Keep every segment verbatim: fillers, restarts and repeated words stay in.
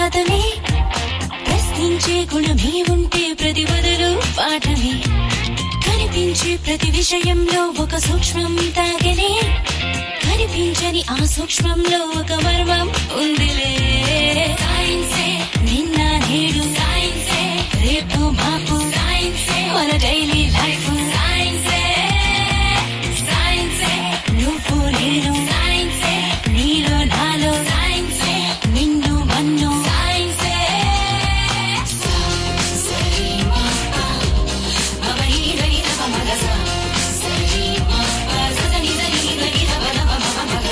రాతమే ప్రశ్నించే గుణమే ఉంటే ప్రతి బదులు పాఠమే కనిపించే ప్రతి విషయంలో ఒక సూక్ష్మం తాగనే కనిపించని ఆ సూక్ష్మంలో ఒక మర్మం ఉందిలే సైన్సే నిన్న నేడు సైన్సే రేపు మాపు సైన్సే మన డైలీ లైఫ్ సైన్సే సైన్సే నువ్వు నేను సైన్సే నీలో నాలో సైన్సే నిన్ను మన్ను సైన్సే సరి మప మమ హీరై రవ మగస సరి మప సదని సరి గరి రవ రవ మమ మగ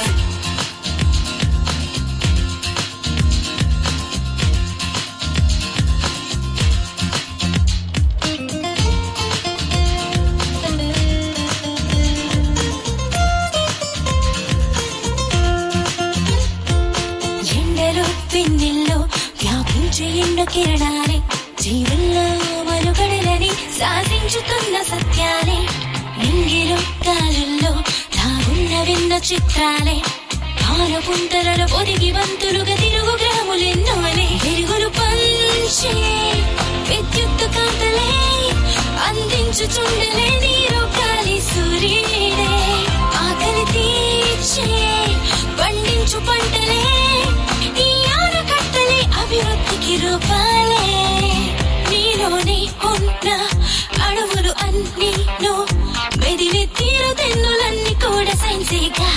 ఎండలో వెన్నెల్లో వ్యాపించే ఎండ కిరణాలే జీవుల్లో మనుగడలని సాధించుతున్న సత్యాలే నింగిలో గాలుల్లో దాగున్న విన్న చిత్రాలే పాలపుంతలలో ఒదిగి వంతులుగా తిరుగు గ్రాములెన్నోలే వెలుగులు పంచే విద్యుత్ కాంతలే అందించుచుండలే నీరు గాలి సూర్యుడే ఆకలి తీర్చే పండించు పంటలే ఈ ఆనకట్టలే అభివృద్ధికి రూపాలే నీలోనే ఉన్న అడవులు అన్ని మెదిలి తీరు తెన్నులన్నీ కూడా సైన్సేగా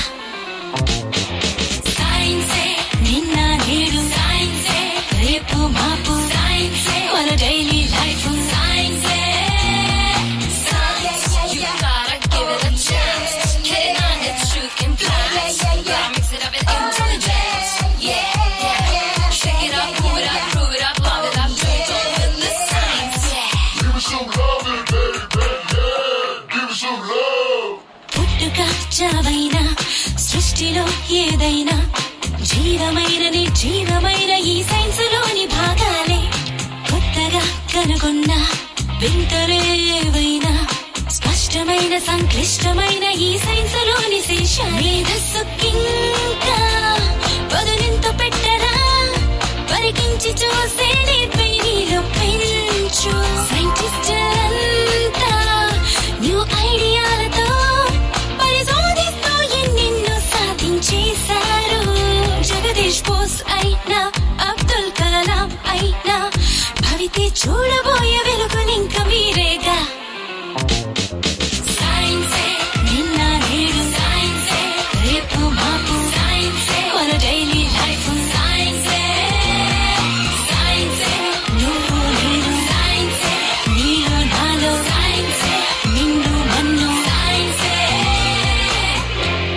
సైన్సే నిన్న నేడు సైన్సే రేపు మాపు సైన్సే మన డైలీ లైఫ్ సైన్సే You gotta give it a chance. Get it on the truth and plans. Gotta mix it up with intelligence. Yeah, yeah. Shake it up, move it up, prove it up, love it up, do it all with the science. Yeah. Give me some love, baby, yeah. Give me some love. పుట్టుక చావైనా సృష్టిలో ఏదైనా జీవమైన నిర్జీవమైన ఈ science లోని భాగాలే కొత్తగా కనుగొన్న వింతలేవైనా స్పష్టమైన సంక్లిష్టమైన ఈ సైన్స్ లోని శేష మేధస్సుకింకా పదునింత పెట్టరా పరికించి చూసే నేర్పై నీలో పెంచు సైంటిస్టులంతా న్యూ ఐడియాలతో పరిశోధిస్తూ ఎన్నెన్నో సాధించేశారు జగదీష్ బోస్ అయినా అబ్దుల్ కలాం అయినా భవితే చూడ